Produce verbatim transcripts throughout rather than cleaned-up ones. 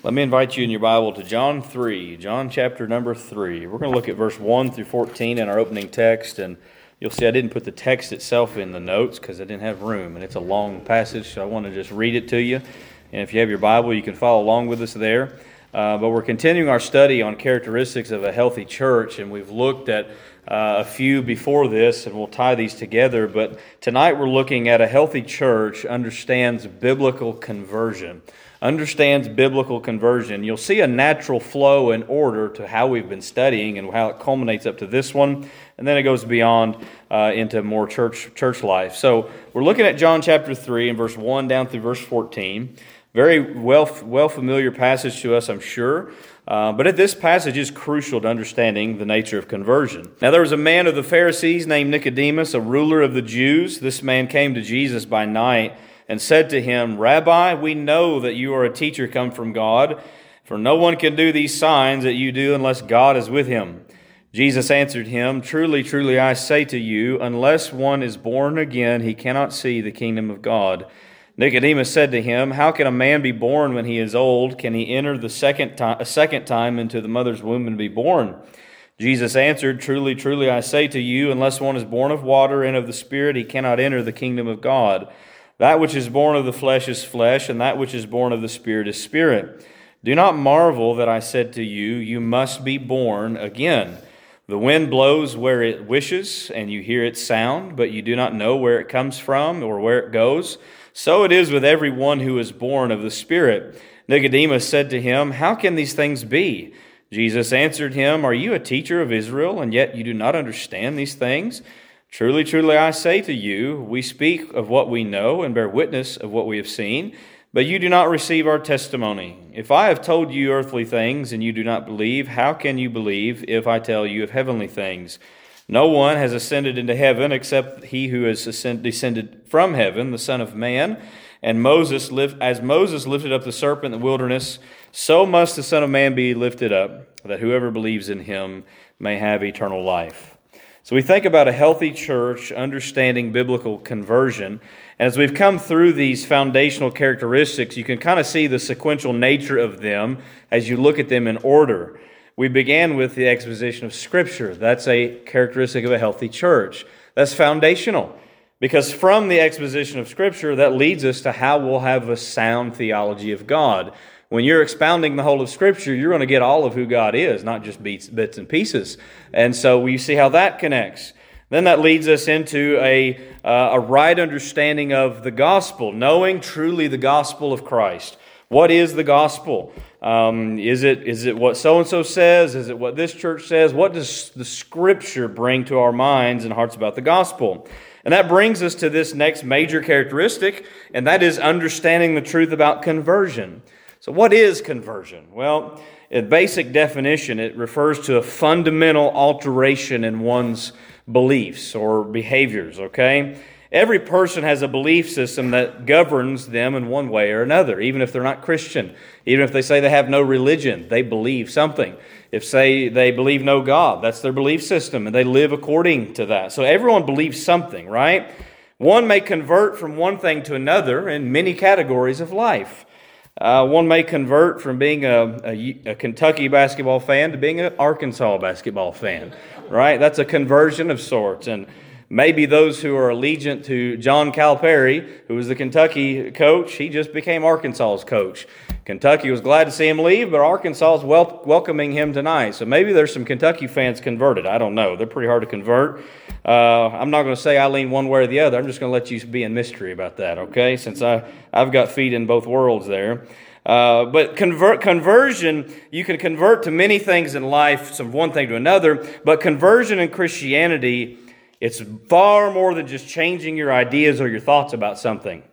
Let me invite you in your Bible to John three, John chapter number three. We're going to look at verse one through fourteen in our opening text, and you'll see I didn't put the text itself in the notes because I didn't have room, and it's a long passage, so I want to just read it to you. And if you have your Bible, you can follow along with us there. Uh, but we're continuing our study on characteristics of a healthy church, and we've looked at uh, a few before this, and we'll tie these together. But tonight we're looking at a healthy church understands biblical conversion. Understands biblical conversion. You'll see a natural flow and order to how we've been studying and how it culminates up to this one, and then it goes beyond uh, into more church church life. So we're looking at John chapter three and verse one down through verse fourteen. Very well well familiar passage to us, I'm sure. Uh, but this passage is crucial to understanding the nature of conversion. Now there was a man of the Pharisees named Nicodemus, a ruler of the Jews. This man came to Jesus by night and said to him, "Rabbi, we know that you are a teacher come from God, for no one can do these signs that you do unless God is with him." Jesus answered him, "Truly, truly, I say to you, unless one is born again, he cannot see the kingdom of God." Nicodemus said to him, "How can a man be born when he is old? Can he enter the second time, a second time into the mother's womb and be born?" Jesus answered, "Truly, truly, I say to you, unless one is born of water and of the Spirit, he cannot enter the kingdom of God. That which is born of the flesh is flesh, and that which is born of the Spirit is spirit. Do not marvel that I said to you, you must be born again. The wind blows where it wishes, and you hear its sound, but you do not know where it comes from or where it goes. So it is with everyone who is born of the Spirit." Nicodemus said to him, "How can these things be?" Jesus answered him, "Are you a teacher of Israel, and yet you do not understand these things? Truly, truly, I say to you, we speak of what we know and bear witness of what we have seen, but you do not receive our testimony. If I have told you earthly things and you do not believe, how can you believe if I tell you of heavenly things? No one has ascended into heaven except he who has descended from heaven, the Son of Man. And Moses, as Moses lifted up the serpent in the wilderness, so must the Son of Man be lifted up, that whoever believes in him may have eternal life." So we think about a healthy church understanding biblical conversion. And as we've come through these foundational characteristics, you can kind of see the sequential nature of them as you look at them in order. We began with the exposition of Scripture. That's a characteristic of a healthy church. That's foundational. Because from the exposition of Scripture, that leads us to how we'll have a sound theology of God. When you're expounding the whole of Scripture, you're going to get all of who God is, not just bits, bits and pieces. And so we see how that connects. Then that leads us into a, uh, a right understanding of the gospel, knowing truly the gospel of Christ. What is the gospel? Um, is it is it what so-and-so says? Is it what this church says? What does the Scripture bring to our minds and hearts about the gospel? And that brings us to this next major characteristic, and that is understanding the truth about conversion. So what is conversion? Well, in basic definition, it refers to a fundamental alteration in one's beliefs or behaviors, okay? Every person has a belief system that governs them in one way or another, even if they're not Christian. Even if they say they have no religion, they believe something. If say they believe no God, that's their belief system, and they live according to that. So everyone believes something, right? One may convert from one thing to another in many categories of life. Uh, one may convert from being a, a, a Kentucky basketball fan to being an Arkansas basketball fan, right? That's a conversion of sorts. And maybe those who are allegiant to John Calipari, who was the Kentucky coach, he just became Arkansas's coach. Kentucky was glad to see him leave, but Arkansas is wel- welcoming him tonight. So maybe there's some Kentucky fans converted. I don't know. They're pretty hard to convert. Uh, I'm not going to say I lean one way or the other. I'm just going to let you be in mystery about that, okay? Since I, I've got feet in both worlds there. Uh, but convert, conversion, you can convert to many things in life, from one thing to another, but conversion in Christianity, it's far more than just changing your ideas or your thoughts about something.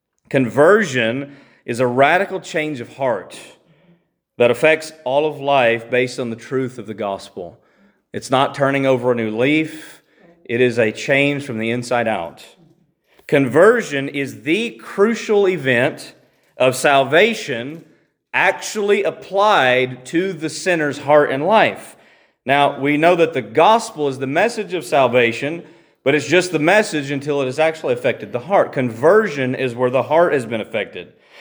Conversion is a radical change of heart that affects all of life based on the truth of the gospel. It's not turning over a new leaf. It is a change from the inside out. Conversion is the crucial event of salvation actually applied to the sinner's heart and life. Now, we know that the gospel is the message of salvation, but it's just the message until it has actually affected the heart. Conversion is where the heart has been affected.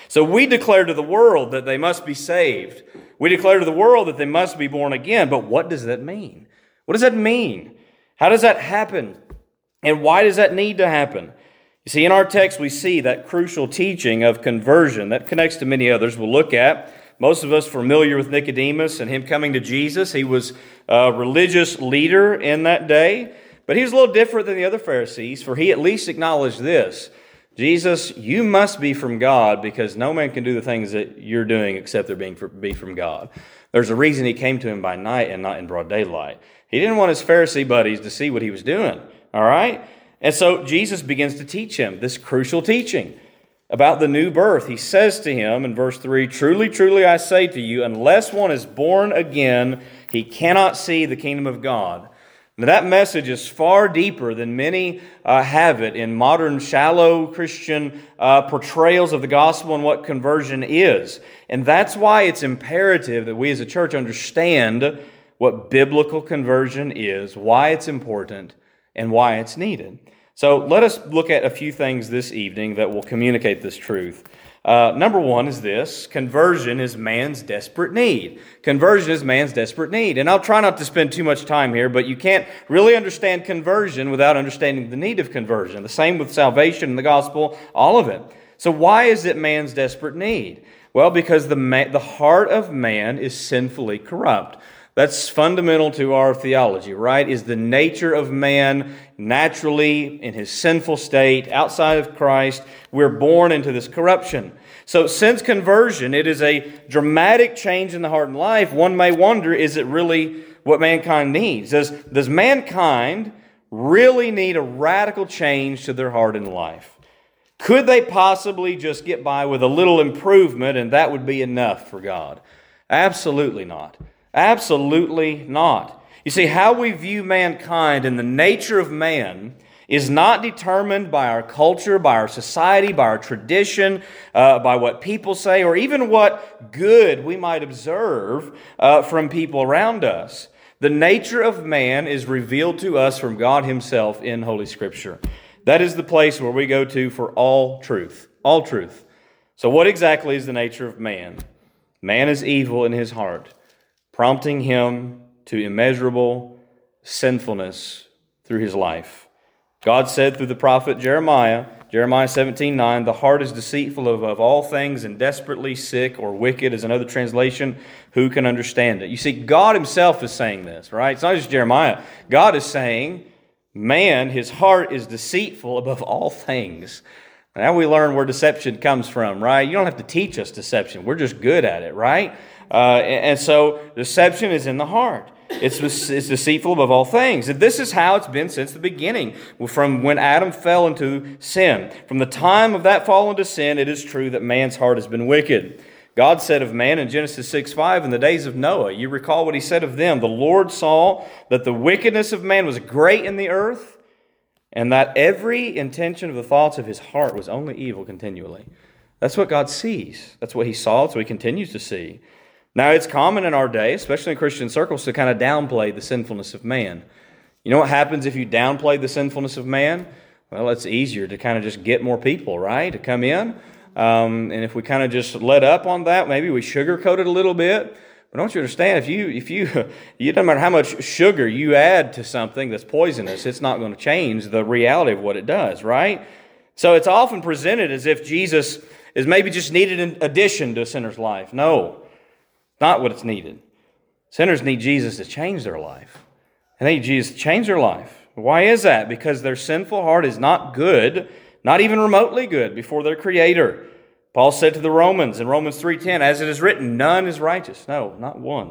So we declare to the world that they must be saved. We declare to the world that they must be born again. But what does that mean? What does that mean? How does that happen? And why does that need to happen? You see, in our text, we see that crucial teaching of conversion that connects to many others we'll look at. Most of us familiar with Nicodemus and him coming to Jesus. He was a religious leader in that day, but he was a little different than the other Pharisees, for he at least acknowledged this: Jesus, you must be from God, because no man can do the things that you're doing except they're being for, be from God. There's a reason he came to him by night and not in broad daylight. He didn't want his Pharisee buddies to see what he was doing, all right? And so Jesus begins to teach him this crucial teaching about the new birth. He says to him in verse three, "Truly, truly, I say to you, unless one is born again, he cannot see the kingdom of God." Now, that message is far deeper than many uh, have it in modern shallow Christian uh, portrayals of the gospel and what conversion is. And that's why it's imperative that we as a church understand what biblical conversion is, why it's important, and why it's needed. So let us look at a few things this evening that will communicate this truth. Uh, number one is this: conversion is man's desperate need. Conversion is man's desperate need. And I'll try not to spend too much time here, but you can't really understand conversion without understanding the need of conversion. The same with salvation and the gospel, all of it. So why is it man's desperate need? Well, because the ma- the heart of man is sinfully corrupt. That's fundamental to our theology, right? Is the nature of man naturally in his sinful state, outside of Christ. We're born into this corruption. So since conversion, it is a dramatic change in the heart and life. One may wonder, is it really what mankind needs? Does, does mankind really need a radical change to their heart and life? Could they possibly just get by with a little improvement and that would be enough for God? Absolutely not. Absolutely not. You see, how we view mankind and the nature of man is not determined by our culture, by our society, by our tradition, uh, by what people say, or even what good we might observe uh, from people around us. The nature of man is revealed to us from God Himself in Holy Scripture. That is the place where we go to for all truth. All truth. So what exactly is the nature of man? Man is evil in his heart, prompting him to immeasurable sinfulness through his life. God said through the prophet Jeremiah, Jeremiah seventeen nine, "The heart is deceitful above all things and desperately sick," or wicked is another translation. "Who can understand it?" You see, God Himself is saying this, right? It's not just Jeremiah. God is saying, man, his heart is deceitful above all things. Now we learn where deception comes from, right? You don't have to teach us deception. We're just good at it, right? Uh, and so deception is in the heart. It's, it's deceitful above all things. And this is how it's been since the beginning, from when Adam fell into sin. From the time of that fall into sin, it is true that man's heart has been wicked. God said of man in Genesis six five, in the days of Noah, you recall what He said of them, "The Lord saw that the wickedness of man was great in the earth, and that every intention of the thoughts of his heart was only evil continually." That's what God sees. That's what He saw. That's what He continues to see. Now, it's common in our day, especially in Christian circles, to kind of downplay the sinfulness of man. You know what happens if you downplay the sinfulness of man? Well, it's easier to kind of just get more people, right, to come in. Um, and if we kind of just let up on that, maybe we sugarcoat it a little bit. But don't you understand, if you, if you, you doesn't matter how much sugar you add to something that's poisonous, it's not going to change the reality of what it does, right? So it's often presented as if Jesus is maybe just needed in addition to a sinner's life. No. Not what it's needed. Sinners need Jesus to change their life. They need Jesus to change their life. Why is that? Because their sinful heart is not good, not even remotely good before their Creator. Paul said to the Romans in Romans three ten, "As it is written, none is righteous." No, not one.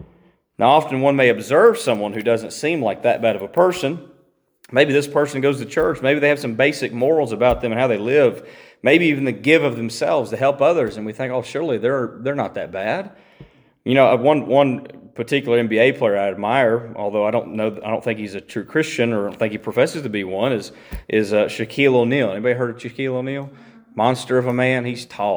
Now, often one may observe someone who doesn't seem like that bad of a person. Maybe this person goes to church. Maybe they have some basic morals about them and how they live. Maybe even the give of themselves to help others. And we think, oh, surely they're they're not that bad. You know, one one particular N B A player I admire, although I don't know, I don't think he's a true Christian, or I don't think he professes to be one, is is uh, Shaquille O'Neal. Anybody heard of Shaquille O'Neal? Monster of a man. He's tall.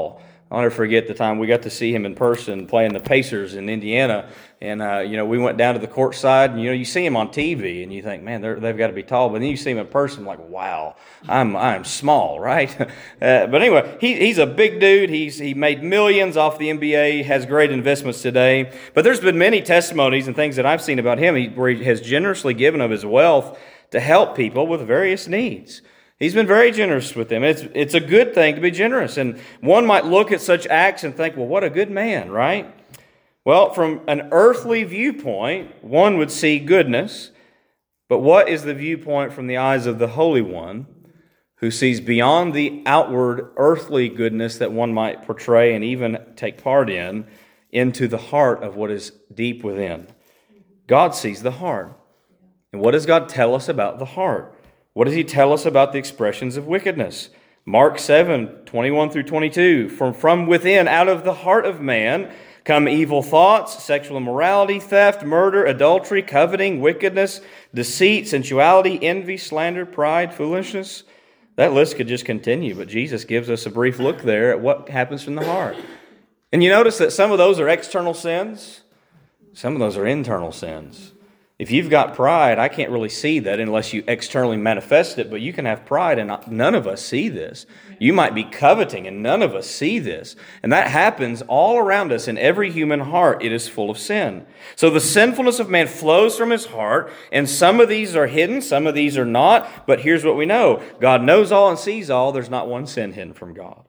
I'll never forget the time we got to see him in person playing the Pacers in Indiana. And, uh, you know, we went down to the court side, and, you know, you see him on T V, and you think, man, they've got to be tall. But then you see him in person, like, wow, I'm I'm small, right? uh, but anyway, he, he's a big dude. He's He made millions off the N B A, has great investments today. But there's been many testimonies and things that I've seen about him he, where he has generously given of his wealth to help people with various needs. He's been very generous with them. It's, it's a good thing to be generous. And one might look at such acts and think, well, what a good man, right? Well, from an earthly viewpoint, one would see goodness. But what is the viewpoint from the eyes of the Holy One, who sees beyond the outward earthly goodness that one might portray and even take part in, into the heart of what is deep within? God sees the heart. And what does God tell us about the heart? What does he tell us about the expressions of wickedness? Mark seven, twenty-one through twenty-two. From, from within, out of the heart of man, come evil thoughts, sexual immorality, theft, murder, adultery, coveting, wickedness, deceit, sensuality, envy, slander, pride, foolishness. That list could just continue, but Jesus gives us a brief look there at what happens from the heart. And you notice that some of those are external sins, some of those are internal sins. If you've got pride, I can't really see that unless you externally manifest it, but you can have pride and none of us see this. You might be coveting and none of us see this. And that happens all around us in every human heart. It is full of sin. So the sinfulness of man flows from his heart, and some of these are hidden, some of these are not. But here's what we know. God knows all and sees all. There's not one sin hidden from God.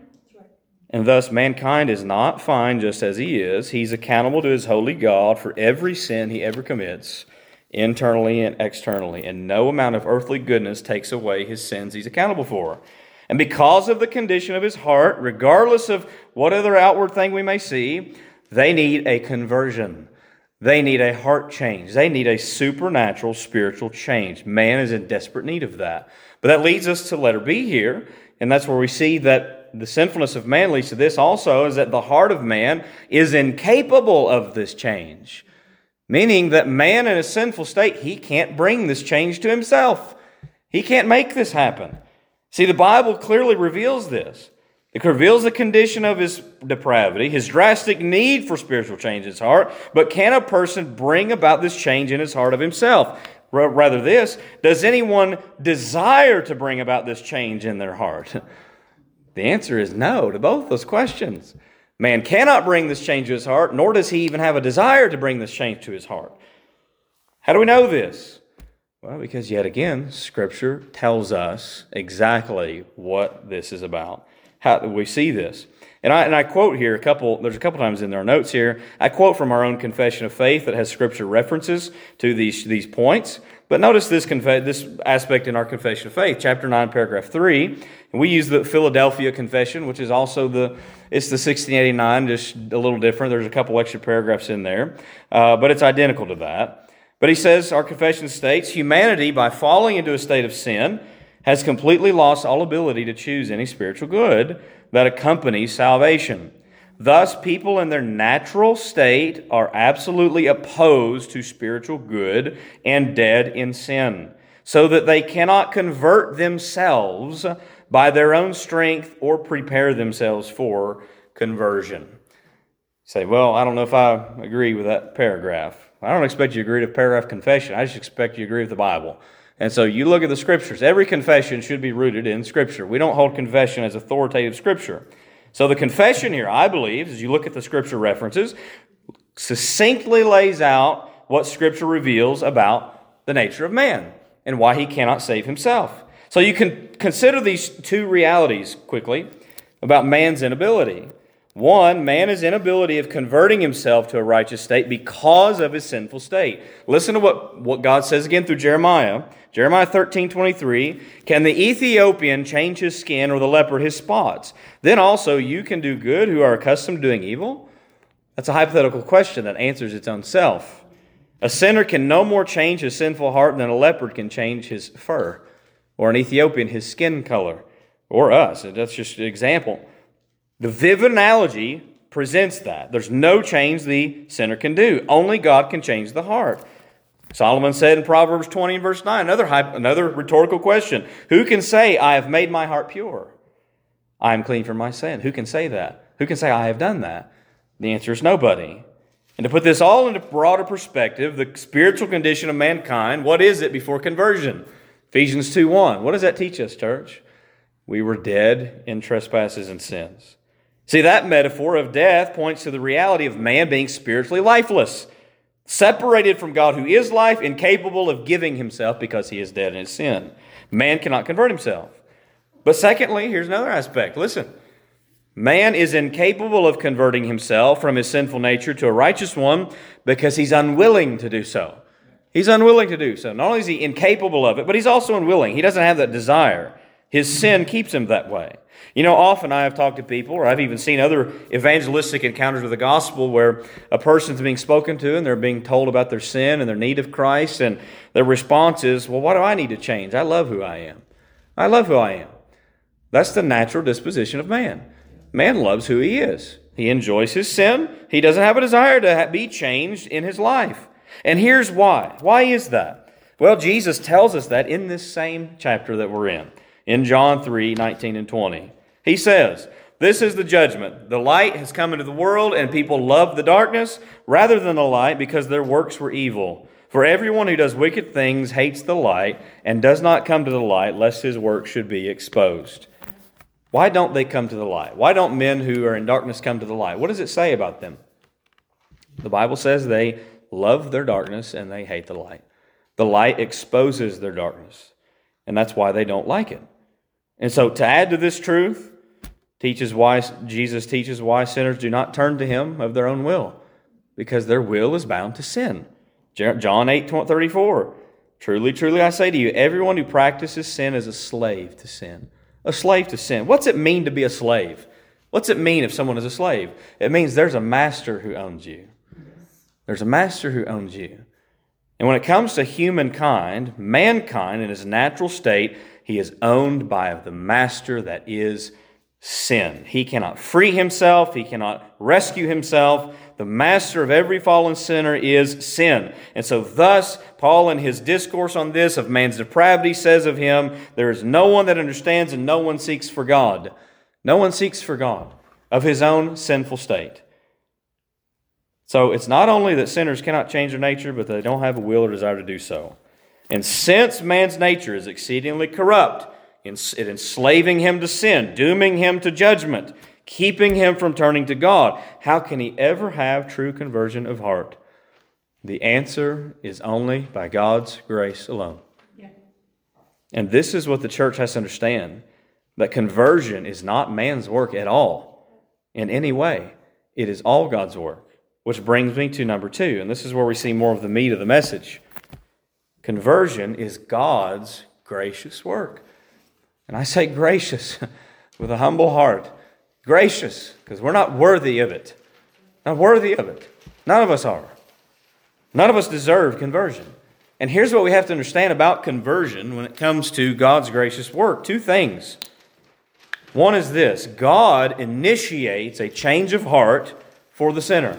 And thus mankind is not fine just as he is. He's accountable to his holy God for every sin he ever commits, internally and externally. And no amount of earthly goodness takes away his sins he's accountable for. And because of the condition of his heart, regardless of what other outward thing we may see, they need a conversion. They need a heart change. They need a supernatural spiritual change. Man is in desperate need of that. But that leads us to letter B here. And that's where we see that the sinfulness of man leads to this also, is that the heart of man is incapable of this change. Meaning that man in a sinful state, he can't bring this change to himself. He can't make this happen. See, the Bible clearly reveals this. It reveals the condition of his depravity, his drastic need for spiritual change in his heart. But can a person bring about this change in his heart of himself? Rather this, does anyone desire to bring about this change in their heart? The answer is no to both those questions. Man cannot bring this change to his heart, nor does he even have a desire to bring this change to his heart. How do we know this? Well, because yet again, Scripture tells us exactly what this is about. How do we see this? And I, and I quote here a couple, there's a couple times in our notes here, I quote from our own confession of faith that has Scripture references to these, these points. But notice this conf- this aspect in our confession of faith, chapter nine, paragraph three. And we use the Philadelphia Confession, which is also the, it's the sixteen eighty-nine, just a little different. There's a couple extra paragraphs in there, uh, but it's identical to that. But he says, our confession states, humanity, by falling into a state of sin, has completely lost all ability to choose any spiritual good that accompanies salvation. Thus, people in their natural state are absolutely opposed to spiritual good and dead in sin, so that they cannot convert themselves by their own strength or prepare themselves for conversion. You say, well, I don't know if I agree with that paragraph. I don't expect you to agree with paragraph confession. I just expect you to agree with the Bible. And so you look at the Scriptures. Every confession should be rooted in Scripture. We don't hold confession as authoritative Scripture. So the confession here, I believe, as you look at the Scripture references, succinctly lays out what Scripture reveals about the nature of man and why he cannot save himself. So you can consider these two realities quickly about man's inability. One, man is inability of converting himself to a righteous state because of his sinful state. Listen to what, what God says again through Jeremiah. Jeremiah thirteen twenty-three. Can the Ethiopian change his skin or the leopard his spots? Then also you can do good who are accustomed to doing evil? That's a hypothetical question that answers its own self. A sinner can no more change his sinful heart than a leopard can change his fur, or an Ethiopian his skin color, or us. That's just an example. The vivid analogy presents that. There's no change the sinner can do. Only God can change the heart. Solomon said in Proverbs twenty and verse nine, another, another rhetorical question. Who can say, I have made my heart pure? I am clean from my sin. Who can say that? Who can say, I have done that? The answer is nobody. And to put this all into broader perspective, the spiritual condition of mankind, what is it before conversion? Ephesians two one. What does that teach us, church? We were dead in trespasses and sins. See, that metaphor of death points to the reality of man being spiritually lifeless, separated from God who is life, incapable of giving himself because he is dead in his sin. Man cannot convert himself. But secondly, here's another aspect. Listen, man is incapable of converting himself from his sinful nature to a righteous one because he's unwilling to do so. He's unwilling to do so. Not only is he incapable of it, but he's also unwilling. He doesn't have that desire. His sin keeps him that way. You know, often I have talked to people, or I've even seen other evangelistic encounters with the gospel where a person's being spoken to and they're being told about their sin and their need of Christ, and their response is, well, why do I need to change? I love who I am. I love who I am. That's the natural disposition of man. Man loves who he is. He enjoys his sin. He doesn't have a desire to be changed in his life. And here's why. Why is that? Well, Jesus tells us that in this same chapter that we're in, in John three, nineteen and twenty. He says, this is the judgment. The light has come into the world, and people love the darkness rather than the light because their works were evil. For everyone who does wicked things hates the light and does not come to the light, lest his work should be exposed. Why don't they come to the light? Why don't men who are in darkness come to the light? What does it say about them? The Bible says they love their darkness and they hate the light. The light exposes their darkness, and that's why they don't like it. And so to add to this truth, teaches why Jesus teaches why sinners do not turn to him of their own will, because their will is bound to sin. John eight thirty-four, truly, truly I say to you, everyone who practices sin is a slave to sin. A slave to sin. What's it mean to be a slave? What's it mean if someone is a slave? It means there's a master who owns you. There's a master who owns you. And when it comes to humankind, mankind in his natural state, he is owned by the master that is sin. He cannot free himself. He cannot rescue himself. The master of every fallen sinner is sin. And so thus, Paul in his discourse on this of man's depravity says of him, there is no one that understands and no one seeks for God. No one seeks for God of his own sinful state. So it's not only that sinners cannot change their nature, but they don't have a will or desire to do so. And since man's nature is exceedingly corrupt, it enslaving him to sin, dooming him to judgment, keeping him from turning to God, how can he ever have true conversion of heart? The answer is only by God's grace alone. Yeah. And this is what the church has to understand, that conversion is not man's work at all, in any way. It is all God's work, which brings me to number two, and this is where we see more of the meat of the message. Conversion is God's gracious work. And I say gracious with a humble heart. Gracious, because we're not worthy of it. Not worthy of it. None of us are. None of us deserve conversion. And here's what we have to understand about conversion when it comes to God's gracious work. Two things. One is this. God initiates a change of heart for the sinner.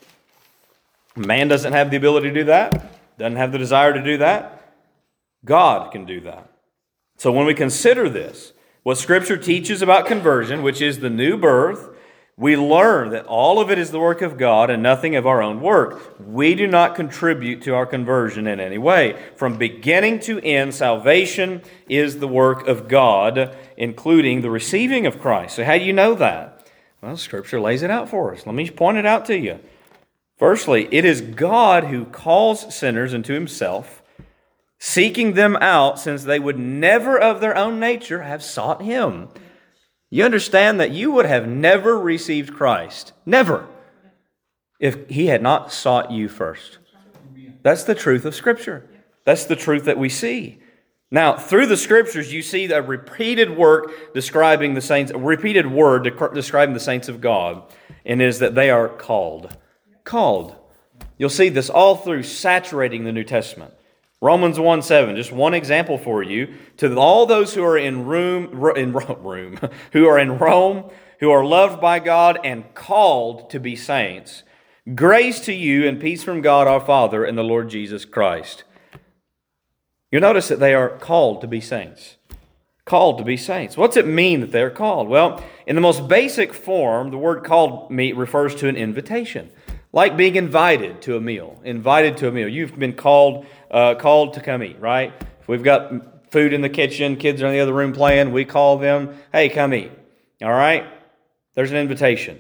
Man doesn't have the ability to do that. Doesn't have the desire to do that. God can do that. So when we consider this, what Scripture teaches about conversion, which is the new birth, we learn that all of it is the work of God and nothing of our own work. We do not contribute to our conversion in any way. From beginning to end, salvation is the work of God, including the receiving of Christ. So how do you know that? Well, Scripture lays it out for us. Let me point it out to you. Firstly, it is God who calls sinners into himself, seeking them out since they would never of their own nature have sought him. You understand that you would have never received Christ, never, if he had not sought you first. That's the truth of Scripture. That's the truth that we see. Now, through the Scriptures, you see a repeated work describing the saints, a repeated word describing the saints of God, and it is that they are called. Called. You'll see this all through saturating the New Testament. Romans one seven, just one example for you. To all those who are in room, in room, who are in Rome, who are loved by God and called to be saints, grace to you and peace from God our Father and the Lord Jesus Christ. You notice that they are called to be saints. Called to be saints. What's it mean that they're called? Well, in the most basic form, the word called me refers to an invitation. Like being invited to a meal. Invited to a meal. You've been called uh, called to come eat, right? If we've got food in the kitchen, kids are in the other room playing, we call them, hey, come eat. All right? There's an invitation.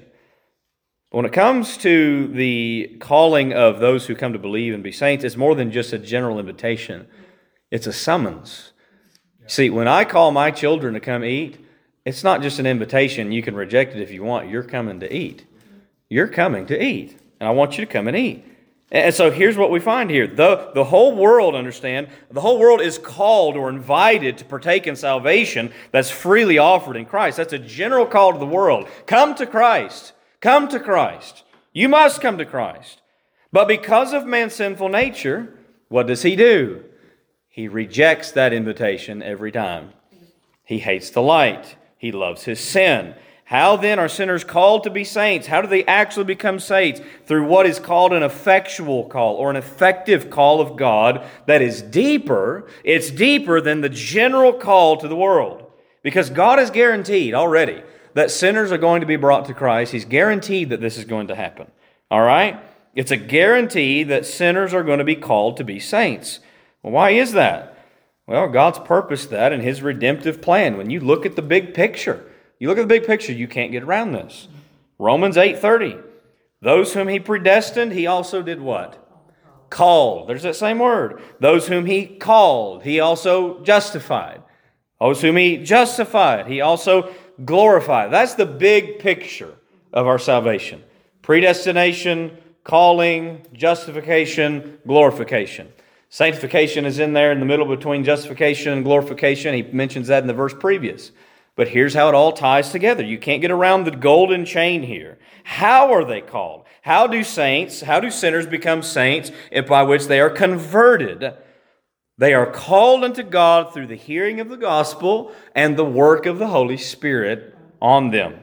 But when it comes to the calling of those who come to believe and be saints, it's more than just a general invitation. It's a summons. See, when I call my children to come eat, it's not just an invitation. You can reject it if you want. You're coming to eat. You're coming to eat. And I want you to come and eat. And so here's what we find here. The, the whole world, understand, the whole world is called or invited to partake in salvation that's freely offered in Christ. That's a general call to the world. Come to Christ. Come to Christ. You must come to Christ. But because of man's sinful nature, what does he do? He rejects that invitation every time. He hates the light. He loves his sin. How then are sinners called to be saints? How do they actually become saints? Through what is called an effectual call or an effective call of God that is deeper. It's deeper than the general call to the world. Because God has guaranteed already that sinners are going to be brought to Christ. He's guaranteed that this is going to happen. All right? It's a guarantee that sinners are going to be called to be saints. Well, why is that? Well, God's purposed that in His redemptive plan. When you look at the big picture, you look at the big picture, you can't get around this. Romans eight thirty. Those whom He predestined, He also did what? Called. There's that same word. Those whom He called, He also justified. Those whom He justified, He also glorified. That's the big picture of our salvation. Predestination, calling, justification, glorification. Sanctification is in there in the middle between justification and glorification. He mentions that in the verse previous. But here's how it all ties together. You can't get around the golden chain here. How are they called? How do saints, how do sinners become saints by which they are converted? They are called unto God through the hearing of the gospel and the work of the Holy Spirit on them.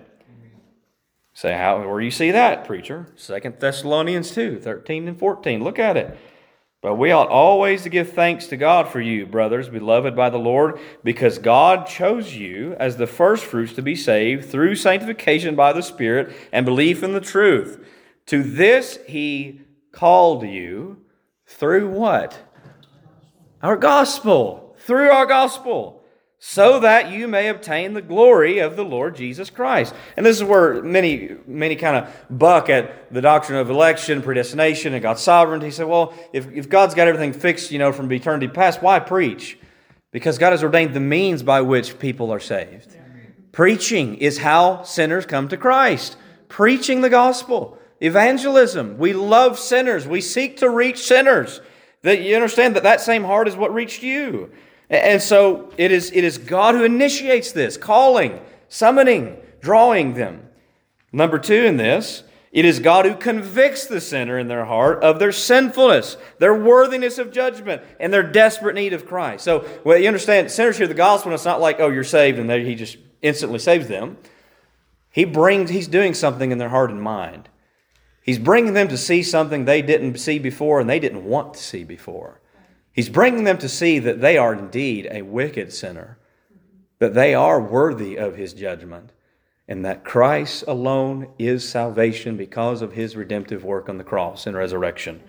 Say, how? Where do you see that, preacher? Second Thessalonians two, thirteen and fourteen. Look at it. But we ought always to give thanks to God for you, brothers, beloved by the Lord, because God chose you as the firstfruits to be saved through sanctification by the Spirit and belief in the truth. To this He called you through what? Our gospel. Through our gospel. So that you may obtain the glory of the Lord Jesus Christ. And this is where many, many kind of buck at the doctrine of election, predestination, and God's sovereignty. He said, well, if, if God's got everything fixed, you know, from eternity past, why preach? Because God has ordained the means by which people are saved. Preaching is how sinners come to Christ. Preaching the gospel. Evangelism. We love sinners. We seek to reach sinners. That you understand that that same heart is what reached you. And so it is, it is God who initiates this, calling, summoning, drawing them. Number two in this, it is God who convicts the sinner in their heart of their sinfulness, their worthiness of judgment, and their desperate need of Christ. So, well, you understand, sinners hear the gospel, and it's not like, oh, you're saved, and He just instantly saves them. He brings, He's doing something in their heart and mind. He's bringing them to see something they didn't see before and they didn't want to see before. He's bringing them to see that they are indeed a wicked sinner, that they are worthy of His judgment, and that Christ alone is salvation because of His redemptive work on the cross and resurrection.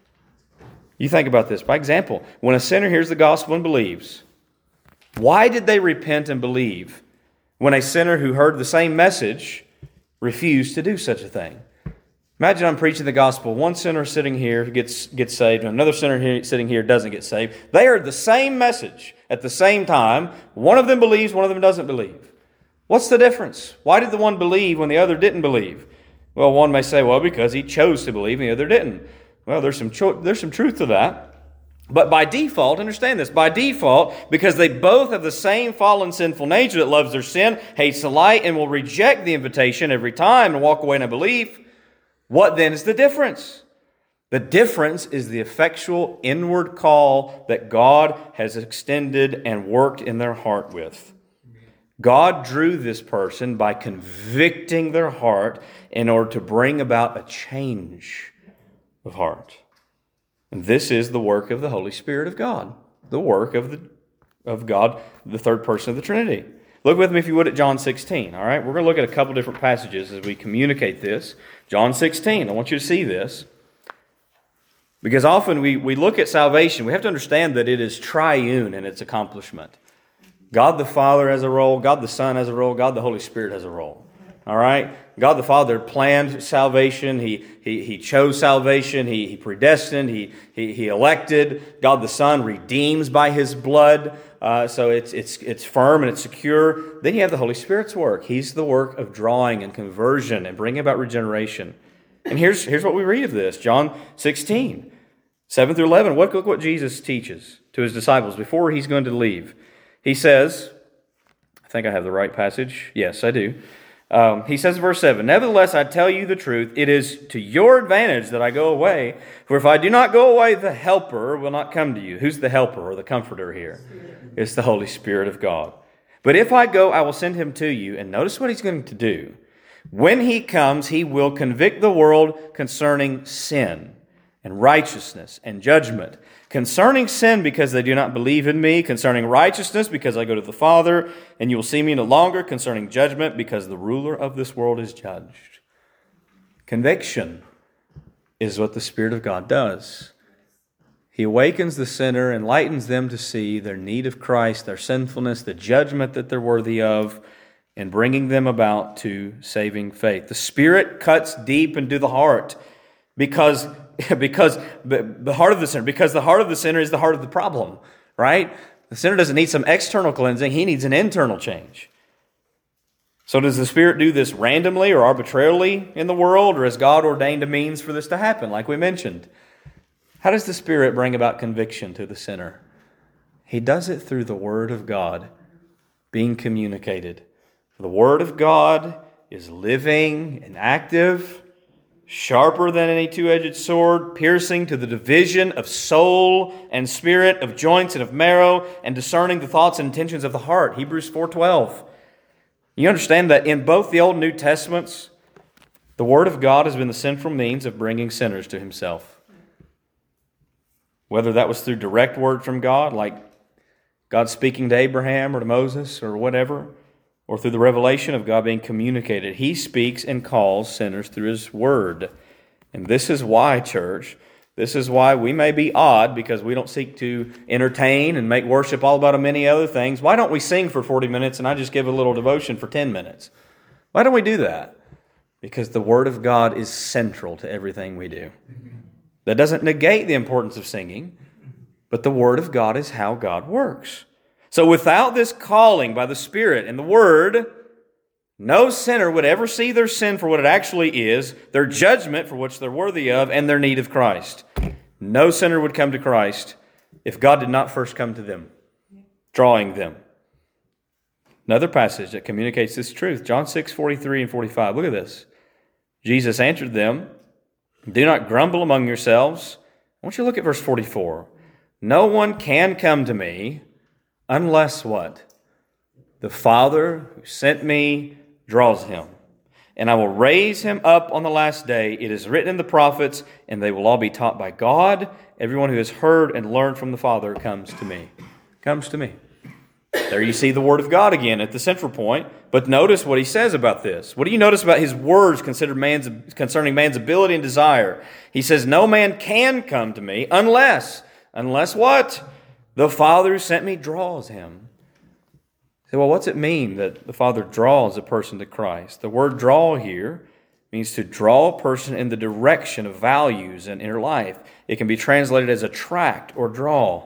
You think about this. By example, when a sinner hears the gospel and believes, why did they repent and believe when a sinner who heard the same message refused to do such a thing? Imagine I'm preaching the gospel. One sinner sitting here gets, gets saved, and another sinner here, sitting here doesn't get saved. They heard the same message at the same time. One of them believes, one of them doesn't believe. What's the difference? Why did the one believe when the other didn't believe? Well, one may say, well, because he chose to believe and the other didn't. Well, there's some cho- there's some truth to that. But by default, understand this, by default, because they both have the same fallen sinful nature that loves their sin, hates the light, and will reject the invitation every time and walk away in unbelief, what then is the difference? The difference is the effectual inward call that God has extended and worked in their heart with. God drew this person by convicting their heart in order to bring about a change of heart. And this is the work of the Holy Spirit of God, the work of the of God, the third person of the Trinity. Look with me, if you would, at John sixteen, all right? We're going to look at a couple different passages as we communicate this. John sixteen, I want you to see this. Because often we, we look at salvation, we have to understand that it is triune in its accomplishment. God the Father has a role, God the Son has a role, God the Holy Spirit has a role. All right? God the Father planned salvation, He He, he chose salvation, He, he predestined, he, he, he elected. God the Son redeems by His blood. Uh, so it's it's it's firm and it's secure. Then you have the Holy Spirit's work. He's the work of drawing and conversion and bringing about regeneration. And here's here's what we read of this. John sixteen, seven through eleven. Look, look what Jesus teaches to His disciples before He's going to leave. He says, I think I have the right passage. Yes, I do. Um, he says in verse seven, "Nevertheless, I tell you the truth, it is to your advantage that I go away. For if I do not go away, the Helper will not come to you." Who's the Helper or the Comforter here? It's the Holy Spirit of God. "But if I go, I will send Him to you." And notice what He's going to do. "When He comes, He will convict the world concerning sin and righteousness and judgment. Concerning sin, because they do not believe in me. Concerning righteousness, because I go to the Father, and you will see me no longer. Concerning judgment, because the ruler of this world is judged." Conviction is what the Spirit of God does. He awakens the sinner, enlightens them to see their need of Christ, their sinfulness, the judgment that they're worthy of, and bringing them about to saving faith. The Spirit cuts deep into the heart because Because the heart of the sinner, because the heart of the sinner is the heart of the problem, right? The sinner doesn't need some external cleansing, he needs an internal change. So does the Spirit do this randomly or arbitrarily in the world, or has God ordained a means for this to happen, like we mentioned? How does the Spirit bring about conviction to the sinner? He does it through the Word of God being communicated. The Word of God is living and active, sharper than any two-edged sword, piercing to the division of soul and spirit, of joints and of marrow, and discerning the thoughts and intentions of the heart. Hebrews four twelve. You understand that in both the Old and New Testaments, the Word of God has been the central means of bringing sinners to Himself. Whether that was through direct word from God, like God speaking to Abraham or to Moses or whatever, or through the revelation of God being communicated. He speaks and calls sinners through His Word. And this is why, church, this is why we may be odd, because we don't seek to entertain and make worship all about many other things. Why don't we sing for forty minutes and I just give a little devotion for ten minutes? Why don't we do that? Because the Word of God is central to everything we do. That doesn't negate the importance of singing, but the Word of God is how God works. So without this calling by the Spirit and the Word, no sinner would ever see their sin for what it actually is, their judgment for which they're worthy of, and their need of Christ. No sinner would come to Christ if God did not first come to them, drawing them. Another passage that communicates this truth, John six forty-three and forty-five. Look at this. Jesus answered them, "Do not grumble among yourselves." I want you to look at verse forty-four. "No one can come to me unless" what? "The Father who sent me draws him. And I will raise him up on the last day. It is written in the prophets, and they will all be taught by God. Everyone who has heard and learned from the Father comes to me." Comes to me. There you see the Word of God again at the central point. But notice what He says about this. What do you notice about His words considered man's, concerning man's ability and desire? He says, "No man can come to me unless," unless what? "The Father who sent me draws him." So, well, what's it mean that the Father draws a person to Christ? The word "draw" here means to draw a person in the direction of values and inner life. It can be translated as attract or draw.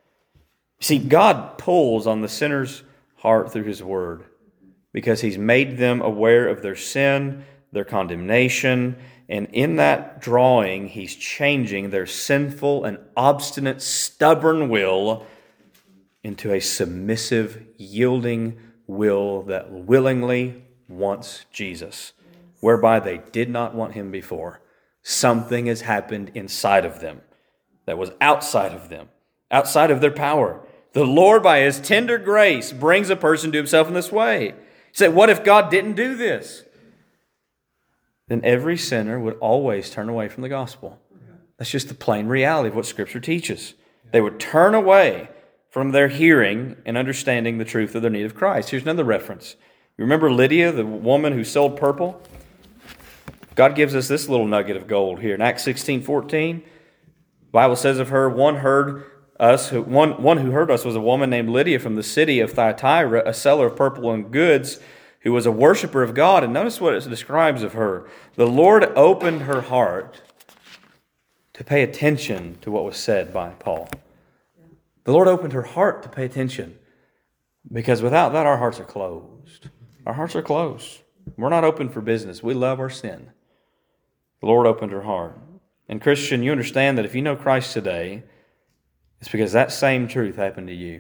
See, God pulls on the sinner's heart through His Word because He's made them aware of their sin, their condemnation, and in that drawing, He's changing their sinful and obstinate, stubborn will into a submissive, yielding will that willingly wants Jesus, whereby they did not want Him before. Something has happened inside of them that was outside of them, outside of their power. The Lord, by His tender grace, brings a person to Himself in this way. You say, what if God didn't do this? Then every sinner would always turn away from the gospel. That's just the plain reality of what Scripture teaches. They would turn away from their hearing and understanding the truth of their need of Christ. Here's another reference. You remember Lydia, the woman who sold purple? God gives us this little nugget of gold here. In Acts sixteen fourteen, the Bible says of her, one heard us, one, one who heard us was a woman named Lydia from the city of Thyatira, a seller of purple and goods, who was a worshiper of God. And notice what it describes of her. The Lord opened her heart to pay attention to what was said by Paul. The Lord opened her heart to pay attention, because without that, our hearts are closed. Our hearts are closed. We're not open for business. We love our sin. The Lord opened her heart. And Christian, you understand that if you know Christ today, it's because that same truth happened to you.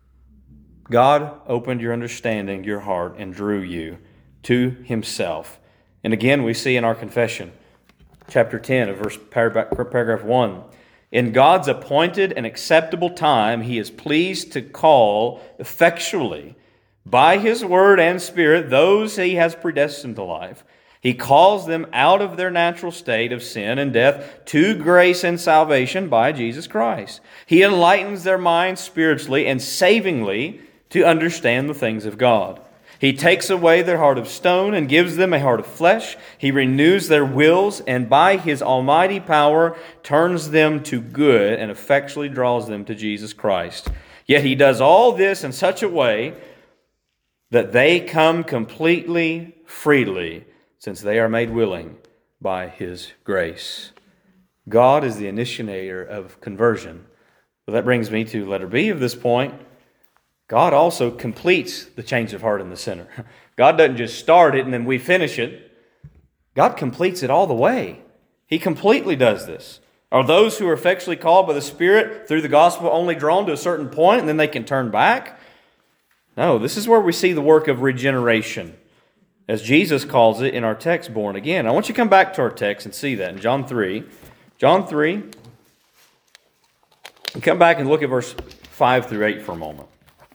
God opened your understanding, your heart, and drew you to Himself. And again, we see in our confession, chapter ten of verse paragraph one, in God's appointed and acceptable time, He is pleased to call effectually by His word and Spirit those He has predestined to life. He calls them out of their natural state of sin and death to grace and salvation by Jesus Christ. He enlightens their minds spiritually and savingly to understand the things of God. He takes away their heart of stone and gives them a heart of flesh. He renews their wills, and by His almighty power turns them to good and effectually draws them to Jesus Christ. Yet He does all this in such a way that they come completely freely, since they are made willing by His grace. God is the initiator of conversion. So that brings me to letter B of this point. God also completes the change of heart in the sinner. God doesn't just start it and then we finish it. God completes it all the way. He completely does this. Are those who are effectually called by the Spirit through the gospel only drawn to a certain point and then they can turn back? No, this is where we see the work of regeneration, as Jesus calls it in our text, born again. I want you to come back to our text and see that in John three. John three. And come back and look at verse five through eight for a moment.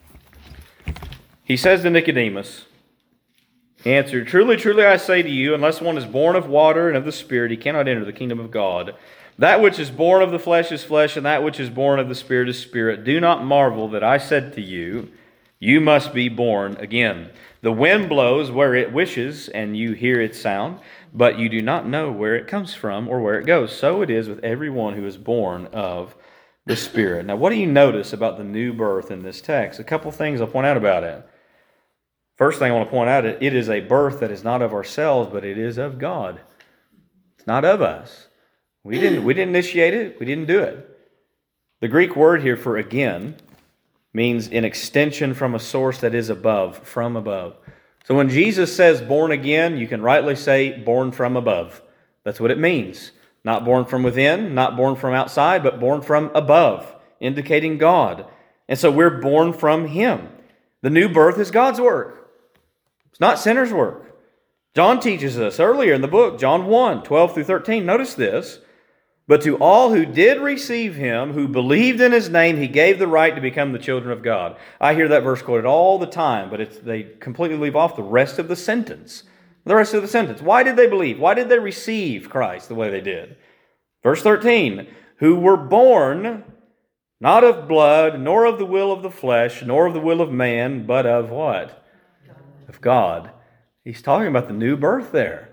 He says to Nicodemus, he answered, Truly, truly, I say to you, unless one is born of water and of the Spirit, he cannot enter the kingdom of God. That which is born of the flesh is flesh, and that which is born of the Spirit is spirit. Do not marvel that I said to you, you must be born again. The wind blows where it wishes, and you hear its sound, but you do not know where it comes from or where it goes. So it is with everyone who is born of the Spirit. Now, what do you notice about the new birth in this text? A couple things I'll point out about it. First thing I want to point out, it is a birth that is not of ourselves, but it is of God. It's not of us. We didn't, we didn't initiate it. We didn't do it. The Greek word here for again means an extension from a source that is above, from above. So when Jesus says born again, you can rightly say born from above. That's what it means. Not born from within, not born from outside, but born from above, indicating God. And so we're born from Him. The new birth is God's work. It's not sinners' work. John teaches us earlier in the book, John one, twelve through thirteen. Notice this. But to all who did receive Him, who believed in His name, He gave the right to become the children of God. I hear that verse quoted all the time, but it's, they completely leave off the rest of the sentence. The rest of the sentence. Why did they believe? Why did they receive Christ the way they did? Verse thirteen, who were born not of blood, nor of the will of the flesh, nor of the will of man, but of what? Of God. He's talking about the new birth there.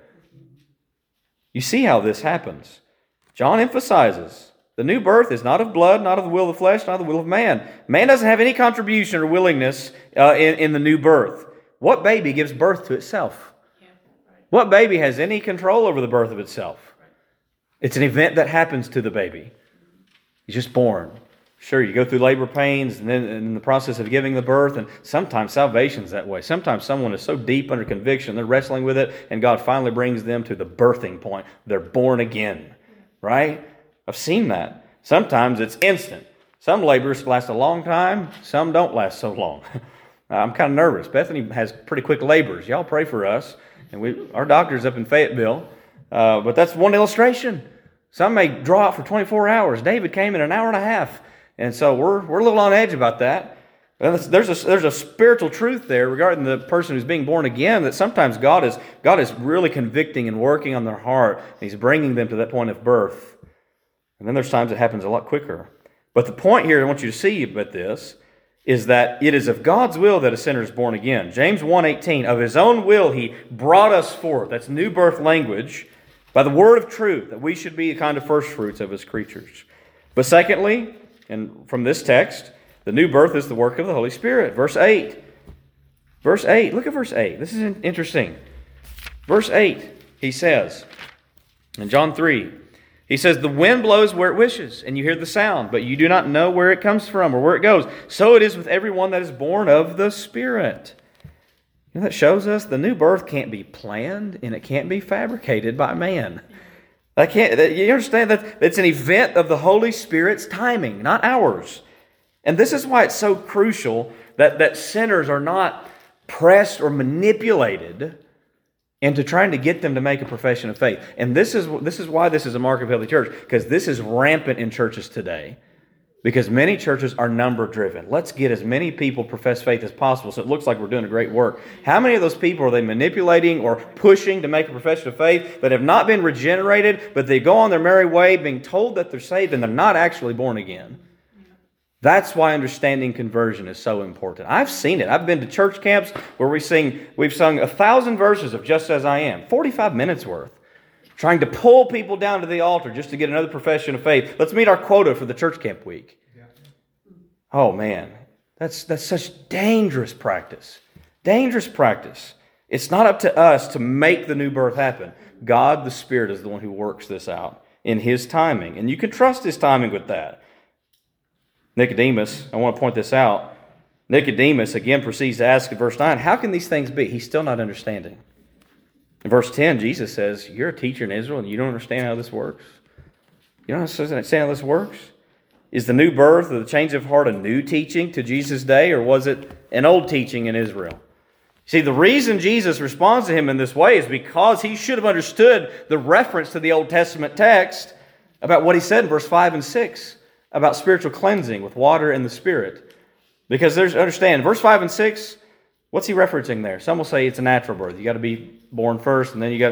You see how this happens. John emphasizes the new birth is not of blood, not of the will of the flesh, not of the will of man. Man doesn't have any contribution or willingness uh, in, in the new birth. What baby gives birth to itself? What baby has any control over the birth of itself? It's an event that happens to the baby. He's just born. Sure, you go through labor pains and then in the process of giving the birth, and sometimes salvation's that way. Sometimes someone is so deep under conviction, they're wrestling with it, and God finally brings them to the birthing point. They're born again. Right? I've seen that. Sometimes it's instant. Some labors last a long time. Some don't last so long. I'm kind of nervous. Bethany has pretty quick labors. Y'all pray for us. And we, our doctor's up in Fayetteville. Uh, but that's one illustration. Some may draw out for twenty-four hours. David came in an hour and a half. And so we're we're a little on edge about that. There's a, there's a spiritual truth there regarding the person who's being born again, that sometimes God is God is really convicting and working on their heart. And He's bringing them to that point of birth. And then there's times it happens a lot quicker. But the point here I want you to see about this is that it is of God's will that a sinner is born again. James one eighteen, of his own will he brought us forth. That's new birth language. By the word of truth, that we should be the kind of first fruits of his creatures. But secondly, and from this text, the new birth is the work of the Holy Spirit. Verse eight. Verse eight. Look at verse eight. This is interesting. Verse eight, he says, in John three, he says, the wind blows where it wishes, and you hear the sound, but you do not know where it comes from or where it goes. So it is with everyone that is born of the Spirit. You know, that shows us the new birth can't be planned, and it can't be fabricated by man. That can't, that, you understand that it's an event of the Holy Spirit's timing, not ours. And this is why it's so crucial that, that sinners are not pressed or manipulated into trying to get them to make a profession of faith. And this is this is why this is a mark of healthy church, because this is rampant in churches today. Because many churches are number driven. Let's get as many people profess faith as possible so it looks like we're doing a great work. How many of those people are they manipulating or pushing to make a profession of faith that have not been regenerated, but they go on their merry way being told that they're saved and they're not actually born again? That's why understanding conversion is so important. I've seen it. I've been to church camps where we sing, we've sung a thousand verses of Just As I Am, forty-five minutes worth, trying to pull people down to the altar just to get another profession of faith. Let's meet our quota for the church camp week. Oh man, that's that's such dangerous practice. Dangerous practice. It's not up to us to make the new birth happen. God, the Spirit, is the one who works this out in His timing. And you can trust His timing with that. Nicodemus, I want to point this out. Nicodemus again proceeds to ask in verse nine, how can these things be? He's still not understanding. In verse ten, Jesus says, you're a teacher in Israel and you don't understand how this works? You don't understand how this works? Is the new birth or the change of heart a new teaching to Jesus' day, or was it an old teaching in Israel? See, the reason Jesus responds to him in this way is because he should have understood the reference to the Old Testament text about what he said in verse five and six. About spiritual cleansing with water and the Spirit. Because there's, understand, verse five and six, what's he referencing there? Some will say it's a natural birth. You got to be born first, and then you got,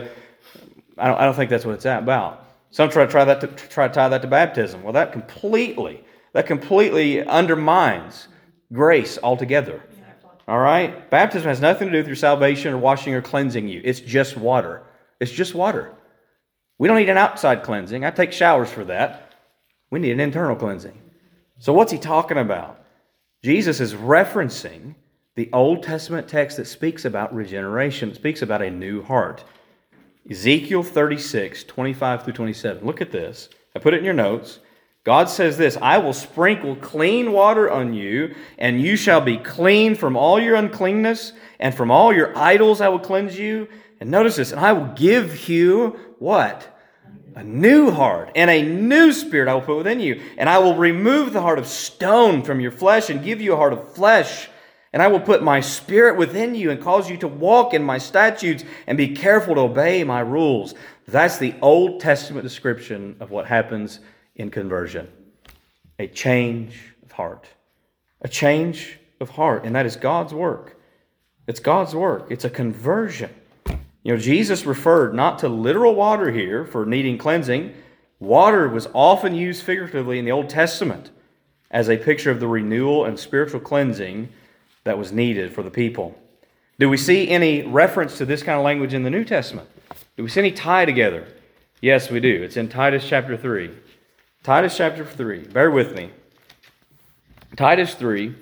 I don't, I don't think that's what it's about. Some try to try that to try to tie that to baptism. Well, that completely, that completely undermines grace altogether. All right? Baptism has nothing to do with your salvation or washing or cleansing you. It's just water. It's just water. We don't need an outside cleansing. I take showers for that. We need an internal cleansing. So what's he talking about? Jesus is referencing the Old Testament text that speaks about regeneration, that speaks about a new heart. Ezekiel thirty-six, twenty-five through twenty-seven. Look at this. I put it in your notes. God says this, I will sprinkle clean water on you, and you shall be clean from all your uncleanness, and from all your idols I will cleanse you. And notice this, and I will give you what? A new heart and a new spirit I will put within you. And I will remove the heart of stone from your flesh and give you a heart of flesh. And I will put my spirit within you and cause you to walk in my statutes and be careful to obey my rules. That's the Old Testament description of what happens in conversion. A change of heart. A change of heart. And that is God's work. It's God's work. It's a conversion. You know, Jesus referred not to literal water here for needing cleansing. Water was often used figuratively in the Old Testament as a picture of the renewal and spiritual cleansing that was needed for the people. Do we see any reference to this kind of language in the New Testament? Do we see any tie together? Yes, we do. It's in Titus chapter three. Titus chapter three. Bear with me. Titus three.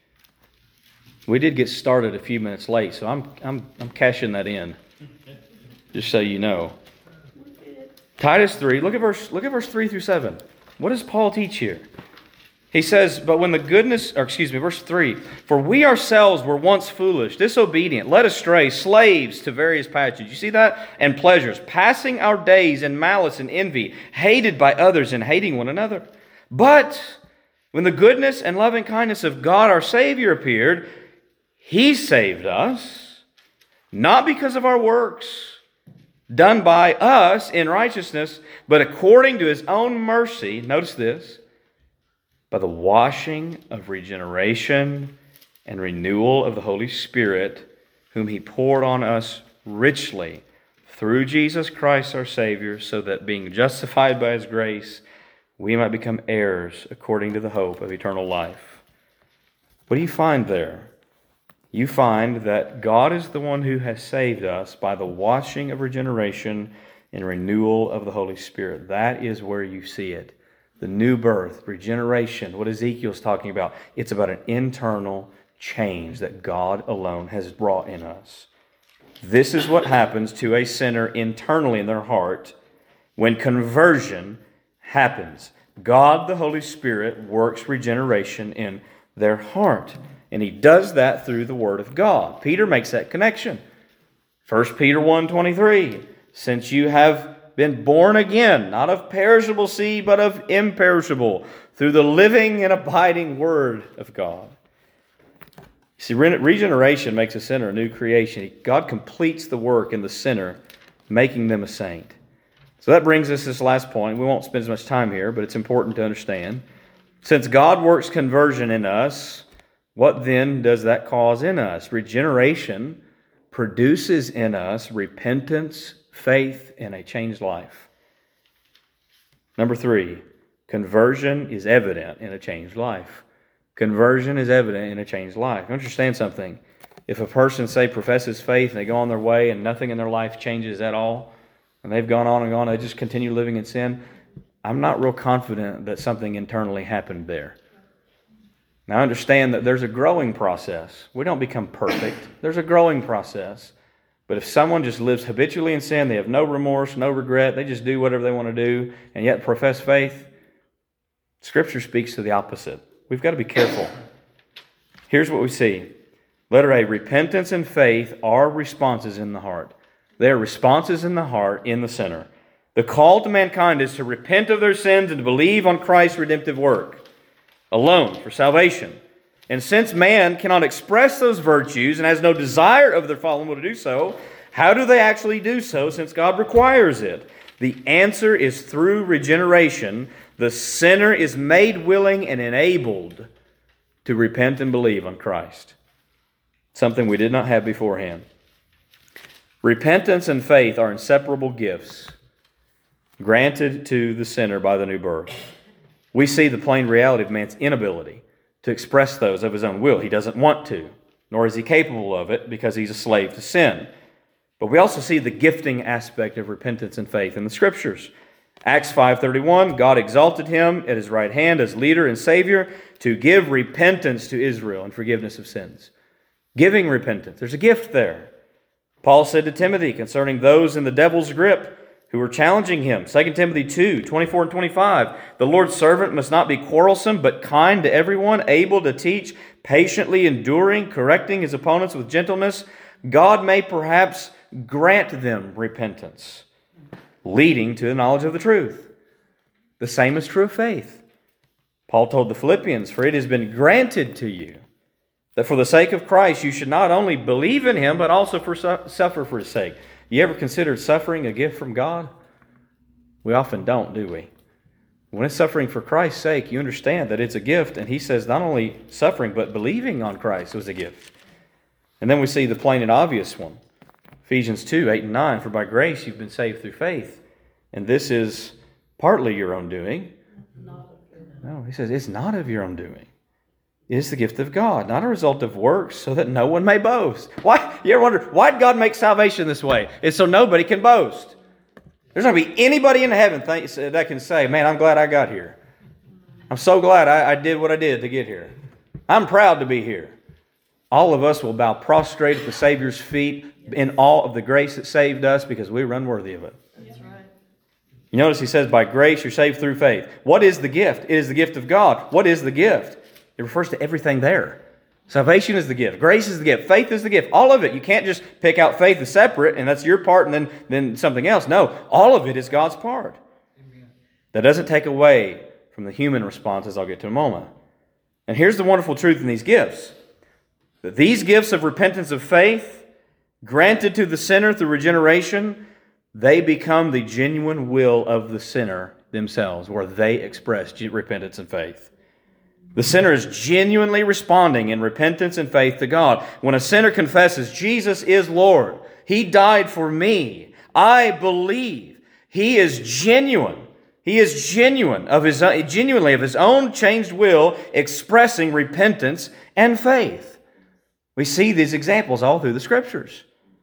We did get started a few minutes late, so I'm I'm I'm cashing that in. Just so you know. Titus three, look at verse look at verse three through seven. What does Paul teach here? He says, but when the goodness, or excuse me, verse three, for we ourselves were once foolish, disobedient, led astray, slaves to various passions. You see that? And pleasures, passing our days in malice and envy, hated by others and hating one another. But when the goodness and loving kindness of God our Savior appeared, He saved us, not because of our works, done by us in righteousness, but according to His own mercy, notice this, by the washing of regeneration and renewal of the Holy Spirit, whom He poured on us richly through Jesus Christ our Savior, so that being justified by His grace, we might become heirs according to the hope of eternal life. What do you find there? You find that God is the one who has saved us by the washing of regeneration and renewal of the Holy Spirit. That is where you see it. The new birth, regeneration, what Ezekiel's talking about. It's about an internal change that God alone has brought in us. This is what happens to a sinner internally in their heart when conversion happens. God, the Holy Spirit, works regeneration in their heart. And He does that through the Word of God. Peter makes that connection. First Peter one twenty-three, since you have been born again, not of perishable seed, but of imperishable, through the living and abiding Word of God. See, regeneration makes a sinner a new creation. God completes the work in the sinner, making them a saint. So that brings us to this last point. We won't spend as much time here, but it's important to understand. Since God works conversion in us, what then does that cause in us? Regeneration produces in us repentance, faith, and a changed life. Number three, conversion is evident in a changed life. Conversion is evident in a changed life. Understand something. If a person, say, professes faith and they go on their way and nothing in their life changes at all, and they've gone on and gone, they just continue living in sin, I'm not real confident that something internally happened there. Now, understand that there's a growing process. We don't become perfect. There's a growing process. But if someone just lives habitually in sin, they have no remorse, no regret, they just do whatever they want to do, and yet profess faith, Scripture speaks to the opposite. We've got to be careful. Here's what we see. Letter A, repentance and faith are responses in the heart. They are responses in the heart in the sinner. The call to mankind is to repent of their sins and to believe on Christ's redemptive work alone for salvation. And since man cannot express those virtues and has no desire of their fallen will to do so, how do they actually do so since God requires it? The answer is through regeneration. The sinner is made willing and enabled to repent and believe on Christ. Something we did not have beforehand. Repentance and faith are inseparable gifts granted to the sinner by the new birth. We see the plain reality of man's inability to express those of his own will. He doesn't want to, nor is he capable of it because he's a slave to sin. But we also see the gifting aspect of repentance and faith in the Scriptures. Acts five thirty-one, God exalted him at his right hand as leader and Savior to give repentance to Israel and forgiveness of sins. Giving repentance. There's a gift there. Paul said to Timothy concerning those in the devil's grip who were challenging him, Second Timothy two twenty-four and twenty-five, the Lord's servant must not be quarrelsome, but kind to everyone, able to teach, patiently enduring, correcting his opponents with gentleness. God may perhaps grant them repentance, leading to the knowledge of the truth. The same is true of faith. Paul told the Philippians, for it has been granted to you that for the sake of Christ you should not only believe in Him, but also for su- suffer for His sake. You ever considered suffering a gift from God? We often don't, do we? When it's suffering for Christ's sake, you understand that it's a gift, and He says not only suffering, but believing on Christ was a gift. And then we see the plain and obvious one. Ephesians two, eight and nine, for by grace you've been saved through faith. And this is partly your own doing. No, he says it's not of your own doing. It is the gift of God, not a result of works, so that no one may boast. Why? You ever wonder, why did God make salvation this way? It's so nobody can boast. There's not going to be anybody in heaven that can say, man, I'm glad I got here. I'm so glad I, I did what I did to get here. I'm proud to be here. All of us will bow prostrate at the Savior's feet in awe of the grace that saved us because we were unworthy of it. That's right. You notice he says, by grace you're saved through faith. What is the gift? It is the gift of God. What is the gift? It refers to everything there. Salvation is the gift. Grace is the gift. Faith is the gift. All of it. You can't just pick out faith as separate and that's your part and then, then something else. No, all of it is God's part. Amen. That doesn't take away from the human response, as I'll get to in a moment. And here's the wonderful truth in these gifts. That these gifts of repentance of faith, granted to the sinner through regeneration, they become the genuine will of the sinner themselves, where they express repentance and faith. The sinner is genuinely responding in repentance and faith to God. When a sinner confesses, Jesus is Lord, He died for me, I believe, he is genuine. He is genuine of his own, genuinely of his own changed will, expressing repentance and faith. We see these examples all through the Scriptures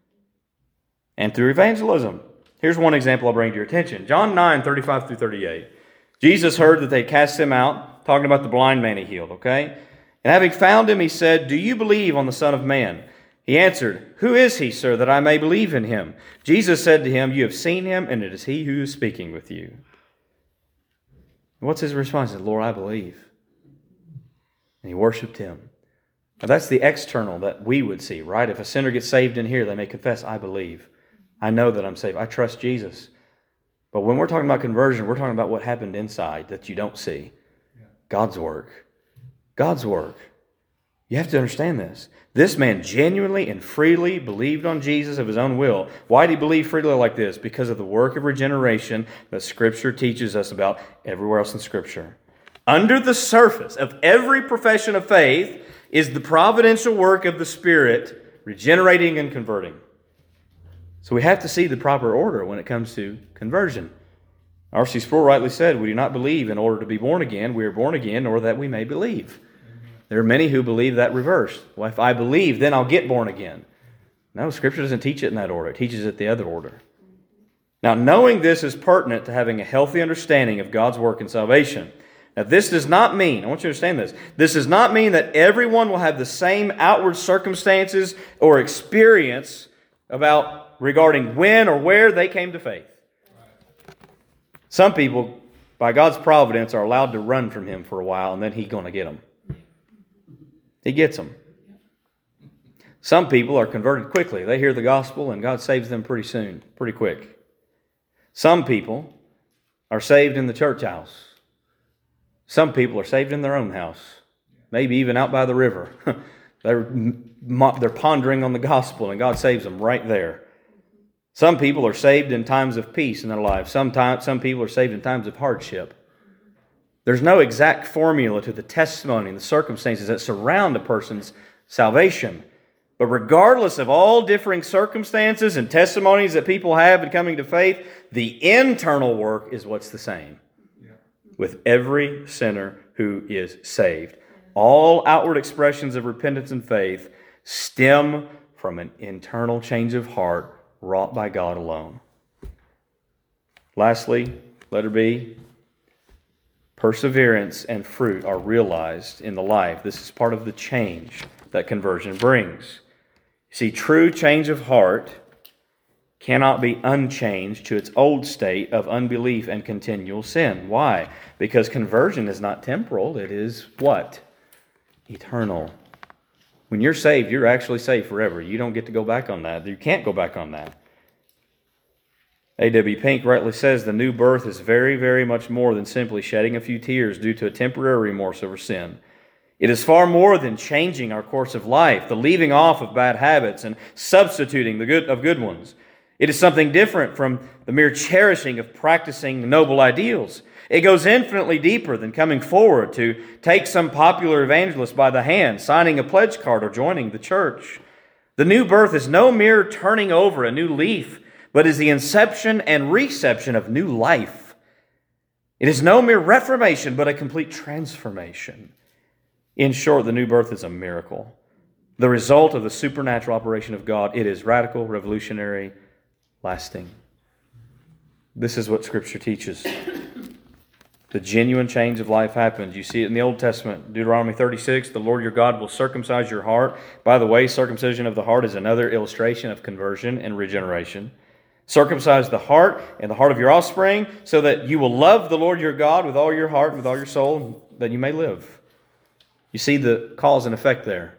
and through evangelism. Here's one example I'll bring to your attention. John nine, thirty-five through thirty-eight. Jesus heard that they cast him out, talking about the blind man he healed, okay? And having found him, he said, "Do you believe on the Son of Man?" He answered, "Who is he, sir, that I may believe in him?" Jesus said to him, "You have seen him, and it is he who is speaking with you." What's his response? He said, "Lord, I believe." And he worshiped him. Now that's the external that we would see, right? If a sinner gets saved in here, they may confess, "I believe. I know that I'm saved. I trust Jesus." But when we're talking about conversion, we're talking about what happened inside that you don't see. God's work. God's work. You have to understand this. This man genuinely and freely believed on Jesus of his own will. Why did he believe freely like this? Because of the work of regeneration that Scripture teaches us about everywhere else in Scripture. Under the surface of every profession of faith is the providential work of the Spirit regenerating and converting. So we have to see the proper order when it comes to conversion. R C Sproul rightly said, "We do not believe in order to be born again. We are born again or that we may believe." There are many who believe that reversed. Well, if I believe, then I'll get born again. No, Scripture doesn't teach it in that order. It teaches it the other order. Now, knowing this is pertinent to having a healthy understanding of God's work in salvation. Now, this does not mean, I want you to understand this, this does not mean that everyone will have the same outward circumstances or experience about regarding when or where they came to faith. Some people, by God's providence, are allowed to run from Him for a while, and then He's going to get them. He gets them. Some people are converted quickly. They hear the gospel and God saves them pretty soon, pretty quick. Some people are saved in the church house. Some people are saved in their own house, maybe even out by the river. they're, they're pondering on the gospel and God saves them right there. Some people are saved in times of peace in their lives. Sometimes, some people are saved in times of hardship. There's no exact formula to the testimony and the circumstances that surround a person's salvation. But regardless of all differing circumstances and testimonies that people have in coming to faith, the internal work is what's the same yeah. with every sinner who is saved. All outward expressions of repentance and faith stem from an internal change of heart wrought by God alone. Lastly, letter B, perseverance and fruit are realized in the life. This is part of the change that conversion brings. See, true change of heart cannot be unchanged to its old state of unbelief and continual sin. Why? Because conversion is not temporal. It is what? Eternal. When you're saved, you're actually saved forever. You don't get to go back on that. You can't go back on that. A W Pink rightly says the new birth is very, very much more than simply shedding a few tears due to a temporary remorse over sin. It is far more than changing our course of life, the leaving off of bad habits and substituting the good of good ones. It is something different from the mere cherishing of practicing noble ideals. It goes infinitely deeper than coming forward to take some popular evangelist by the hand, signing a pledge card, or joining the church. The new birth is no mere turning over a new leaf, but is the inception and reception of new life. It is no mere reformation, but a complete transformation. In short, the new birth is a miracle. The result of the supernatural operation of God. It is radical, revolutionary, lasting. This is what Scripture teaches. The genuine change of life happens. You see it in the Old Testament. Deuteronomy thirty-six, the Lord your God will circumcise your heart. By the way, circumcision of the heart is another illustration of conversion and regeneration. Circumcise the heart and the heart of your offspring so that you will love the Lord your God with all your heart and with all your soul, that you may live. You see the cause and effect there.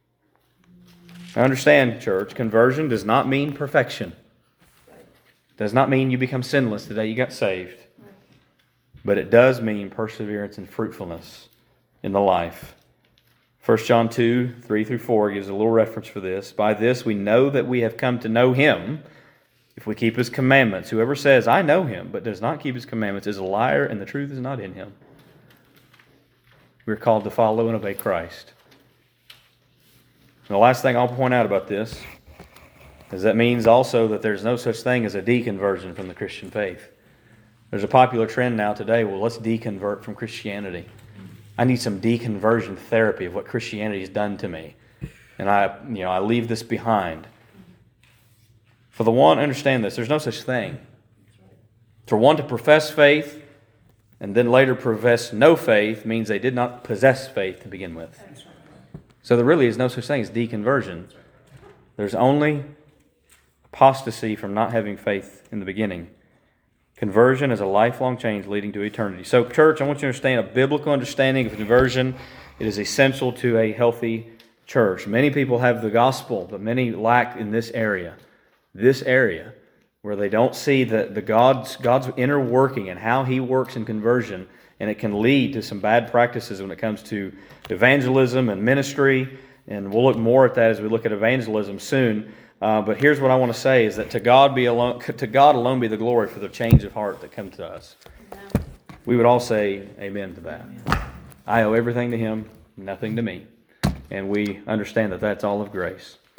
I understand, church, conversion does not mean perfection. Does not mean you become sinless the day you got saved. But it does mean perseverance and fruitfulness in the life. First John two, three through four gives a little reference for this. By this we know that we have come to know Him, if we keep His commandments. Whoever says, I know Him, but does not keep His commandments is a liar, and the truth is not in him. We're called to follow and obey Christ. And the last thing I'll point out about this is that means also that there's no such thing as a deconversion from the Christian faith. There's a popular trend now today, well, let's deconvert from Christianity. I need some deconversion therapy of what Christianity has done to me. And I, you know, I leave this behind. For the one, understand this, there's no such thing. For one to profess faith and then later profess no faith means they did not possess faith to begin with. So there really is no such thing as deconversion. There's only apostasy from not having faith in the beginning. Conversion is a lifelong change leading to eternity. So, church, I want you to understand a biblical understanding of conversion. It is essential to a healthy church. Many people have the gospel, but many lack in this area. This area where they don't see the, the God's, God's inner working and how He works in conversion, and it can lead to some bad practices when it comes to evangelism and ministry, and we'll look more at that as we look at evangelism soon. Uh, but here's what I want to say is that to God be alone, to God alone be the glory for the change of heart that comes to us. We would all say amen to that. I owe everything to Him, nothing to me. And we understand that that's all of grace.